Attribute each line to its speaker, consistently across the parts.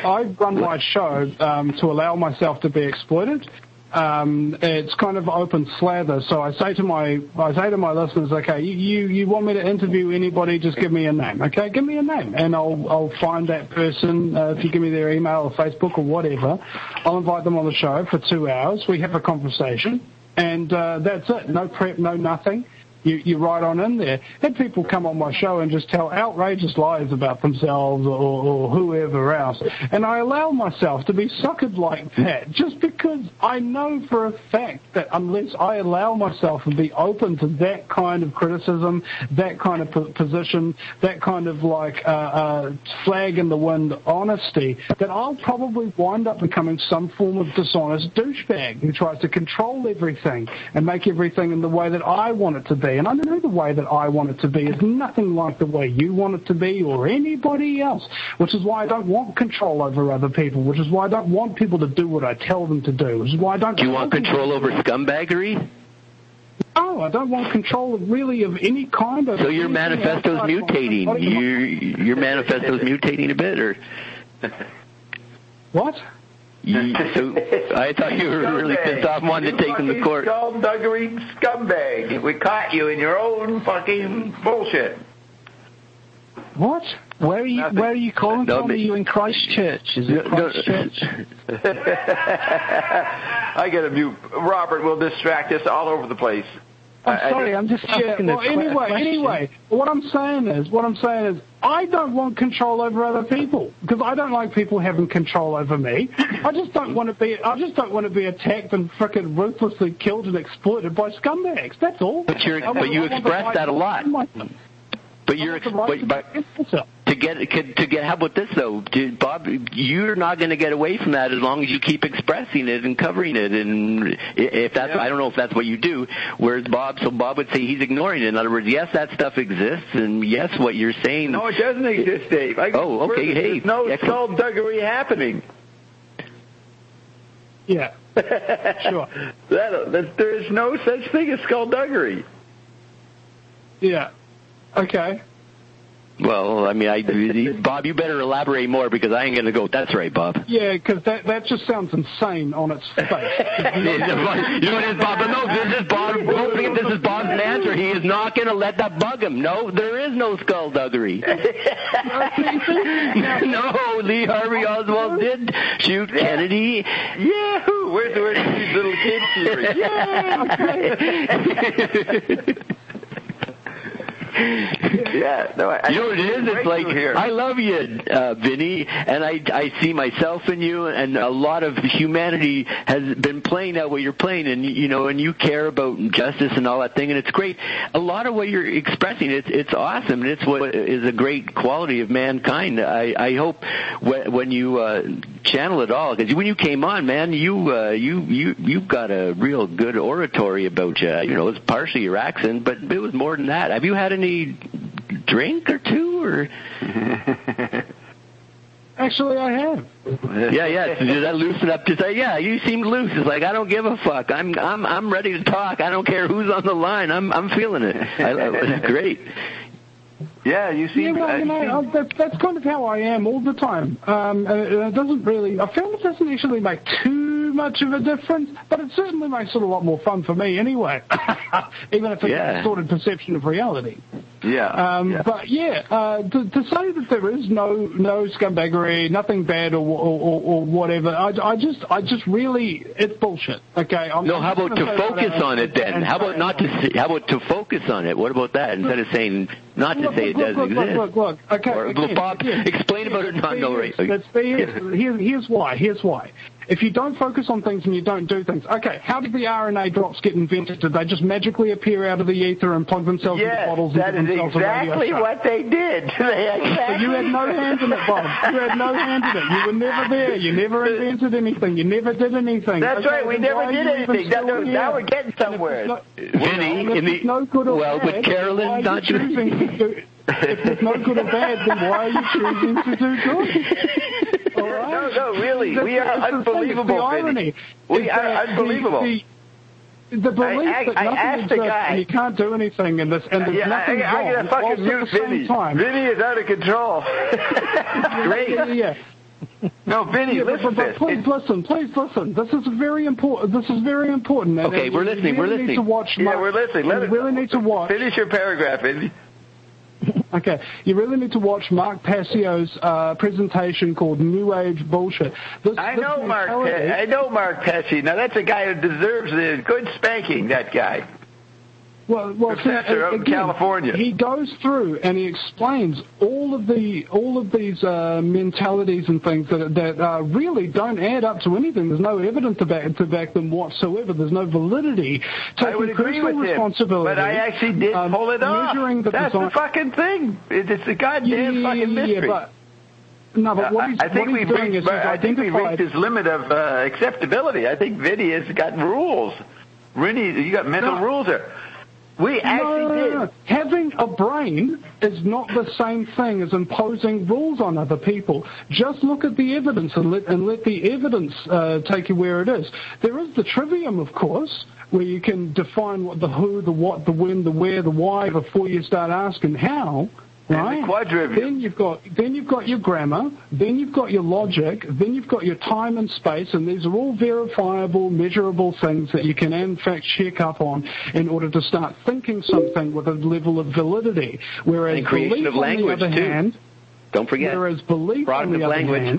Speaker 1: I run my show to allow myself to be exploited. It's kind of open slather. So I say to my listeners, okay, you want me to interview anybody, just give me a name. Okay, give me a name, and I'll find that person. If you give me their email or Facebook or whatever, I'll invite them on the show for 2 hours. We have a conversation, and that's it. No prep, no nothing. You right on in there. Had people come on my show and just tell outrageous lies about themselves or whoever else. And I allow myself to be suckered like that just because I know for a fact that unless I allow myself and be open to that kind of criticism, that kind of position, that kind of like flag in the wind honesty, that I'll probably wind up becoming some form of dishonest douchebag who tries to control everything and make everything in the way that I want it to be. And I know the way that I want it to be is nothing like the way you want it to be or anybody else, which is why I don't want control over other people, which is why I don't want people to do what I tell them to do, which is why I don't...
Speaker 2: Do you want control over scumbaggery?
Speaker 1: No, I don't want control really of any kind of...
Speaker 2: So your manifesto's mutating. Your manifesto's mutating a bit, or...
Speaker 1: What?
Speaker 2: So I thought you were really pissed off, wanting to take them to court.
Speaker 3: Skullduggery scumbag. We caught you in your own fucking bullshit.
Speaker 1: What?
Speaker 4: Where are you calling from? Are you in Christchurch? Is it Christchurch?
Speaker 3: I get a mute. Robert will distract us all over the place.
Speaker 4: I'm sorry, I'm just asking
Speaker 1: Anyway, what I'm saying is, I don't want control over other people because I don't like people having control over me. I just don't want to be attacked and frickin' ruthlessly killed and exploited by scumbags. That's all.
Speaker 2: But you express that a lot. But to get. How about this though, Bob? You're not going to get away from that as long as you keep expressing it and covering it. And if that's, I don't know if that's what you do. Whereas Bob would say he's ignoring it. In other words, yes, that stuff exists, and yes, what you're saying.
Speaker 3: No, it doesn't exist, Dave.
Speaker 2: Okay. Hey,
Speaker 3: there's no skullduggery happening.
Speaker 1: Yeah. Sure.
Speaker 3: There is no such thing as skullduggery.
Speaker 1: Yeah. Okay.
Speaker 2: Well, I mean, Bob, you better elaborate more because I ain't going to go. That's right, Bob.
Speaker 1: Yeah, because that just sounds insane on its face.
Speaker 2: You know what it is, Bob? But no, this is Bob. Don't forget, this is Bob's answer. He is not going to let that bug him. No, there is no skullduggery. No, Lee Harvey Oswald did shoot Kennedy.
Speaker 3: Yahoo! Where's these little kids here? Yeah! Yeah, no,
Speaker 2: you know what it is? It's like, I love you, Vinny, and I see myself in you, and a lot of humanity has been playing out what you're playing, and and you care about justice and all that thing, and it's great. A lot of what you're expressing, it's awesome, and it's what is a great quality of mankind. I hope when you channel it all, because when you came on, man, you got a real good oratory about you. It's partially your accent, but it was more than that. Have you had any drink or two, or?
Speaker 1: Actually, I have.
Speaker 2: Yeah. So did that loosen up to say, yeah, you seem loose? It's like, I don't give a fuck. I'm ready to talk. I don't care who's on the line. I'm feeling it. It's great.
Speaker 3: Yeah, you seem...
Speaker 1: that's kind of how I am all the time. It doesn't really... I feel it doesn't actually make too much of a difference, but it certainly makes it a lot more fun for me anyway, even if it's a distorted perception of reality.
Speaker 3: Yeah.
Speaker 1: But to say that there is no scumbaggery, nothing bad or whatever, I just really, it's bullshit. Okay.
Speaker 2: How about to focus on it then? How about to focus on it? What about that instead of saying not to say it doesn't exist?
Speaker 1: Look. Okay.
Speaker 2: Bob, explain about it.
Speaker 1: Here's why. If you don't focus on things and you don't do things, okay, how did the RNA drops get invented? Did they just magically appear out of the ether and plug themselves into bottles?
Speaker 3: Yes, that is exactly what they did.
Speaker 1: So you had no hand in it, Bob. You had no hand in it. You were never there. You never invented anything. You never did anything.
Speaker 3: That's right. We never did anything. Now we're getting somewhere.
Speaker 2: Vinny, with Carolyn, not choosing.
Speaker 1: If it's no good or bad, then why are you choosing to do good? All right?
Speaker 3: No, really. We are unbelievable, Vinny. We are unbelievable.
Speaker 1: The belief that nothing exists and you can't do anything and there's nothing wrong.
Speaker 3: I gotta fucking mute Vinny. Vinny is out of control.
Speaker 2: Great.
Speaker 1: Yeah.
Speaker 3: No, Vinny, listen.
Speaker 1: Please listen. This is very important.
Speaker 2: Okay, we're listening. We're listening.
Speaker 1: Need to watch
Speaker 3: we're listening.
Speaker 1: You really need to watch.
Speaker 3: Finish your paragraph, Vinny.
Speaker 1: Okay, you really need to watch Mark Passio's presentation called New Age Bullshit.
Speaker 3: I know Mark Passio. Now, that's a guy who deserves a good spanking, that guy.
Speaker 1: Well,
Speaker 3: Professor out in California.
Speaker 1: He goes through and he explains all of these mentalities and things that really don't add up to anything. There's no evidence to back them whatsoever. There's no validity.
Speaker 3: I would agree with him, but I actually did pull it off. That's the fucking thing. It's a goddamn fucking mystery.
Speaker 1: But what he's doing is
Speaker 3: I think we've reached his limit of acceptability. I think Vinny has got rules. Vinny, you got mental rules there. We actually did.
Speaker 1: Having a brain is not the same thing as imposing rules on other people. Just look at the evidence and let the evidence take you where it is. There is the trivium, of course, where you can define what the who, the what, the when, the where, the why before you start asking how. Right?
Speaker 3: And the quadrivium.
Speaker 1: Then you've got your grammar, then you've got your logic, then you've got your time and space, and these are all verifiable, measurable things that you can in fact check up on in order to start thinking something with a level of validity. Whereas
Speaker 2: and creation of language
Speaker 1: on the other hand,
Speaker 2: don't forget.
Speaker 1: Whereas belief on the other hand,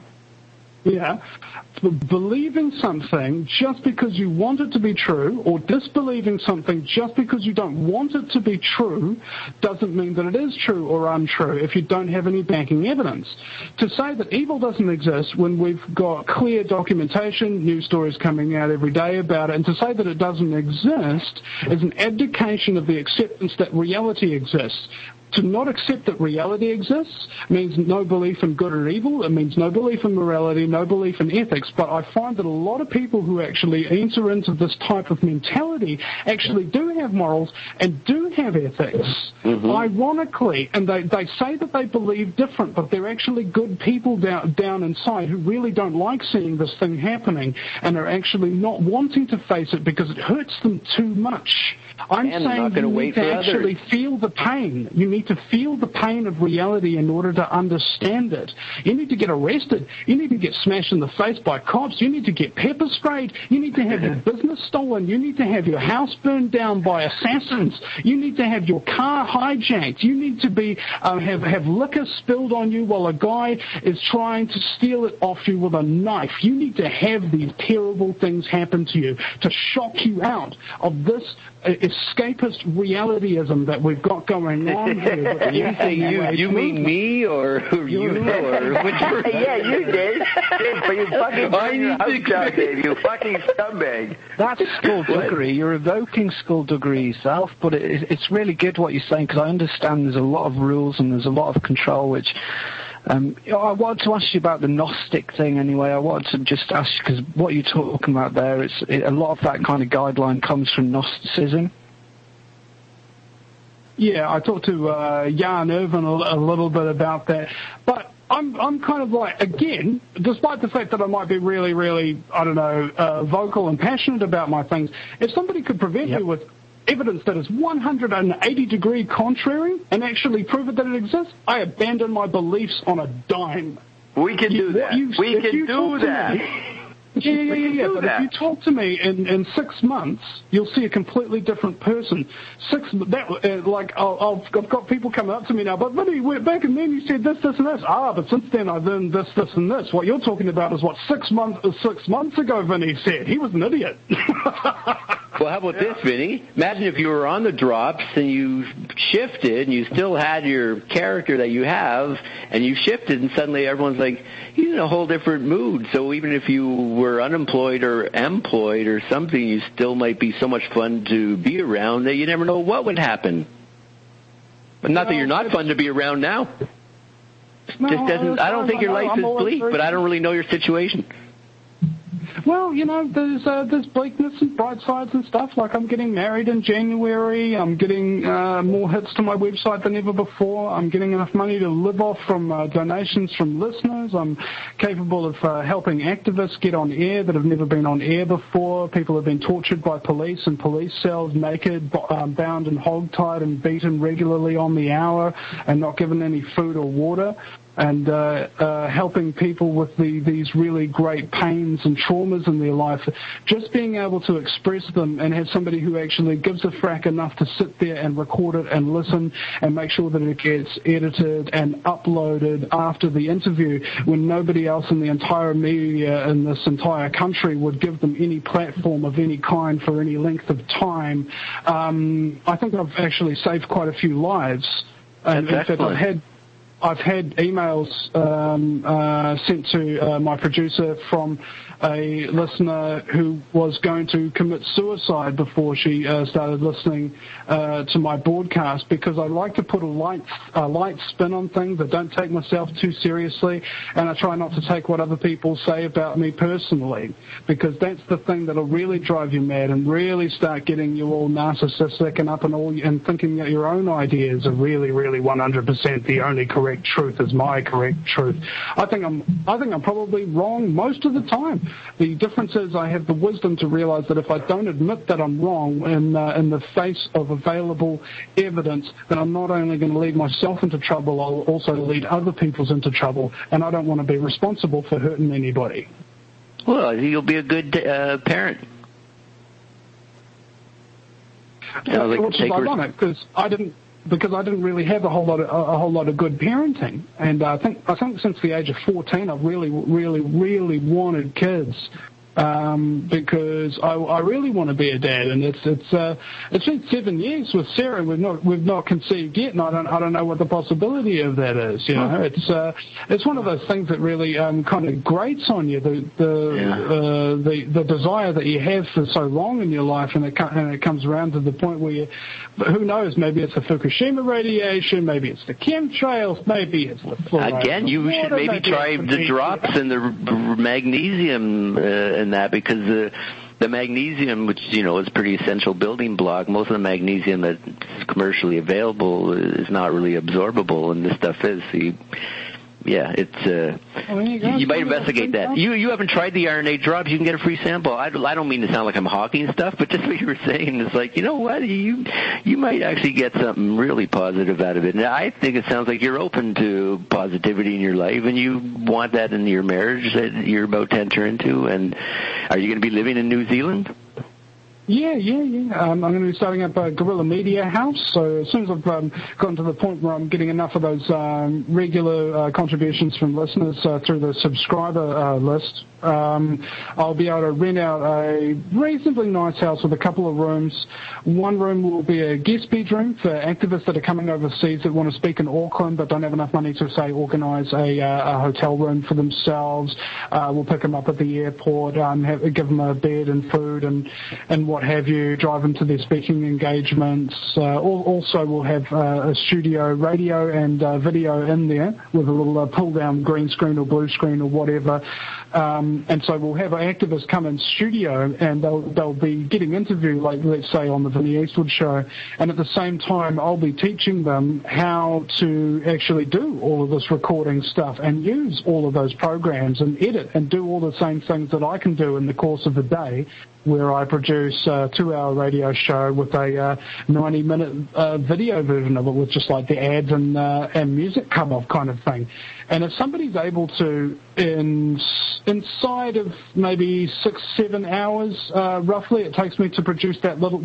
Speaker 1: believing something just because you want it to be true, or disbelieving something just because you don't want it to be true, doesn't mean that it is true or untrue if you don't have any backing evidence. To say that evil doesn't exist when we've got clear documentation, news stories coming out every day about it, and to say that it doesn't exist is an abdication of the acceptance that reality exists. To not accept that reality exists means no belief in good or evil. It means no belief in morality, no belief in ethics. But I find that a lot of people who actually enter into this type of mentality actually do have morals and do have ethics. Mm-hmm. Ironically, and they say that they believe different, but they're actually good people down inside who really don't like seeing this thing happening and are actually not wanting to face it because it hurts them too much. I'm saying you need to actually feel the pain. You need to feel the pain of reality in order to understand it. You need to get arrested. You need to get smashed in the face by cops. You need to get pepper sprayed. You need to have your business stolen. You need to have your house burned down by assassins. You need to have your car hijacked. You need to be have liquor spilled on you while a guy is trying to steal it off you with a knife. You need to have these terrible things happen to you to shock you out of this escapist realityism that we've got going on here.
Speaker 2: You say you mean me or you or which person?
Speaker 3: Yeah, you did. But you fucking Dave, you fucking scumbag.
Speaker 4: That's skullduggery. You're evoking skullduggery yourself, but it's really good what you're saying because I understand there's a lot of rules and there's a lot of control which... I wanted to ask you about the Gnostic thing anyway. I wanted to just ask you, because what you're talking about there, a lot of that kind of guideline comes from Gnosticism. Yeah, I talked to Jan Irvin a little bit about that. But I'm kind of like, again, despite the fact that I might be really, really, I don't know, vocal and passionate about my things, if somebody could prevent me with evidence that is 180-degree contrary and actually prove it that it exists, I abandon my beliefs on a dime.
Speaker 3: We can do that. We can do that.
Speaker 1: Yeah. But if you talk to me in 6 months, you'll see a completely different person. I've got people coming up to me now, but Vinny, back then you said this, and this. But since then I've learned this, and this. What you're talking about is what 6 months ago Vinny said. He was an idiot.
Speaker 2: Well, how about this, Vinny? Imagine if you were on the drops and you shifted and you still had your character that you have and you shifted and suddenly everyone's like, he's in a whole different mood. So even if you were unemployed or employed or something, you still might be so much fun to be around that you never know what would happen. But not that you're not fun to be around now. I don't think your life is bleak, but I don't really know your situation.
Speaker 1: Well, there's bleakness and bright sides and stuff. Like I'm getting married in January. I'm getting more hits to my website than ever before. I'm getting enough money to live off from donations from listeners. I'm capable of helping activists get on air that have never been on air before. People have been tortured by police in police cells, naked, bound and hogtied and beaten regularly on the hour and not given any food or water. and helping people with these really great pains and traumas in their life, just being able to express them and have somebody who actually gives a frack enough to sit there and record it and listen and make sure that it gets edited and uploaded after the interview, when nobody else in the entire media in this entire country would give them any platform of any kind for any length of time. I think I've actually saved quite a few lives. And in fact, I've had emails sent to my producer from a listener who was going to commit suicide before she started listening to my broadcast, because I like to put a light spin on things. I don't take myself too seriously, and I try not to take what other people say about me personally, because that's the thing that'll really drive you mad and really start getting you all narcissistic and up and thinking that your own ideas are really, really 100% the only correct truth is my correct truth. I think I'm probably wrong most of the time. The difference is I have the wisdom to realize that if I don't admit that I'm wrong in the face of available evidence, then I'm not only going to lead myself into trouble, I'll also lead other people into trouble, and I don't want to be responsible for hurting anybody.
Speaker 2: Well, you'll be a good parent.
Speaker 1: Which is ironic, because I didn't really have a whole lot of good parenting, and I think since the age of 14 I've really wanted kids, because I really want to be a dad, and it's been 7 years with Sarah. We've not conceived yet, and I don't know what the possibility of that is. You know, it's one of those things that really kind of grates on you, the desire that you have for so long in your life, and it comes around to the point where who knows, maybe it's the Fukushima radiation, maybe it's the chemtrails, maybe it's the fluoride.
Speaker 2: Again, you should maybe try the drops and the magnesium in that, because the magnesium, which is a pretty essential building block, most of the magnesium that's commercially available is not really absorbable, and this stuff is. You might investigate that. You haven't tried the RNA drops. You can get a free sample. I don't mean to sound like I'm hawking stuff, but just what you were saying is like, you know what, you might actually get something really positive out of it. And I think it sounds like you're open to positivity in your life, and you want that in your marriage that you're about to enter into. And are you going to be living in New Zealand?
Speaker 1: Yeah. I'm going to be starting up a Guerrilla Media House. So as soon as I've gotten to the point where I'm getting enough of those regular contributions from listeners through the subscriber list, I'll be able to rent out a reasonably nice house with a couple of rooms. One room will be a guest bedroom for activists that are coming overseas that want to speak in Auckland but don't have enough money to, say, organise a hotel room for themselves. We'll pick them up at the airport, give them a bed and food and what have you, drive them to their speaking engagements. Also, we'll have a studio radio and video in there with a little pull-down green screen or blue screen or whatever. And so we'll have activists come in studio, and they'll be getting interviewed, like, let's say, on the Vinnie Eastwood show. And at the same time, I'll be teaching them how to actually do all of this recording stuff and use all of those programs and edit and do all the same things that I can do in the course of the day, where I produce a 2-hour radio show with a 90-minute video version of it with just like the ads and music come off kind of thing. And if somebody's able to, inside of maybe 6-7 hours, roughly, it takes me to produce that little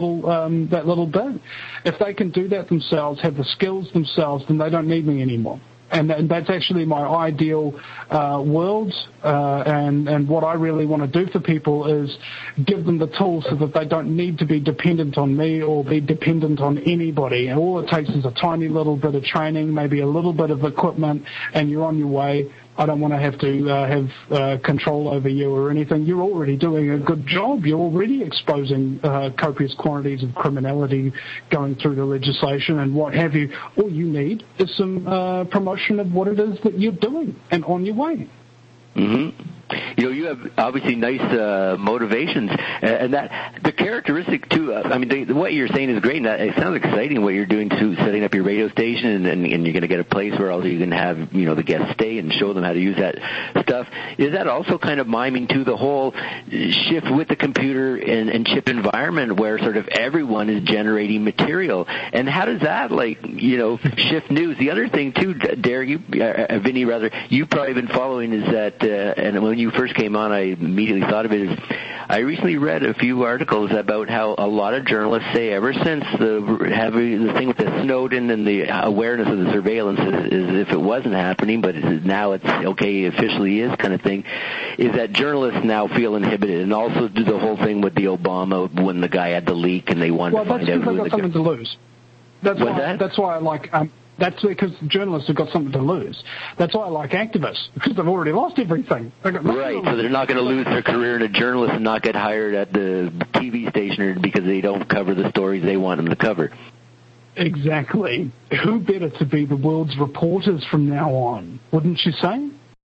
Speaker 1: bit. If they can do that themselves, have the skills themselves, then they don't need me anymore. And that's actually my ideal world, and what I really want to do for people is give them the tools so that they don't need to be dependent on me or be dependent on anybody. And all it takes is a tiny little bit of training, maybe a little bit of equipment, and you're on your way. I don't want to have to have control over you or anything. You're already doing a good job. You're already exposing copious quantities of criminality going through the legislation and what have you. All you need is some promotion of what it is that you're doing and on your way.
Speaker 2: Mm-hmm. you have obviously nice motivations, and that the characteristic too. What you're saying is great, and that, it sounds exciting. What you're doing too, setting up your radio station, and you're going to get a place where also you can have the guests stay and show them how to use that stuff. Is that also kind of miming to the whole shift with the computer and chip environment, where sort of everyone is generating material? And how does that shift news? The other thing too, Derek, Vinny, rather, you've probably been following is that, and when you first came on, I immediately thought of it, is I recently read a few articles about how a lot of journalists say ever since the thing with the Snowden and the awareness of the surveillance is if it wasn't happening, but now it's okay, officially is kind of thing, is that journalists now feel inhibited, and also do the whole thing with the Obama when the guy had the leak and they wanted to find out who
Speaker 1: they've got something to lose. That's why I like. That's because journalists have got something to lose. That's why I like activists, because they've already lost everything.
Speaker 2: Right, so they're not going to lose their career in a journalist and not get hired at the TV station because they don't cover the stories they want them to cover.
Speaker 1: Exactly. Who better to be the world's reporters from now on, wouldn't you say?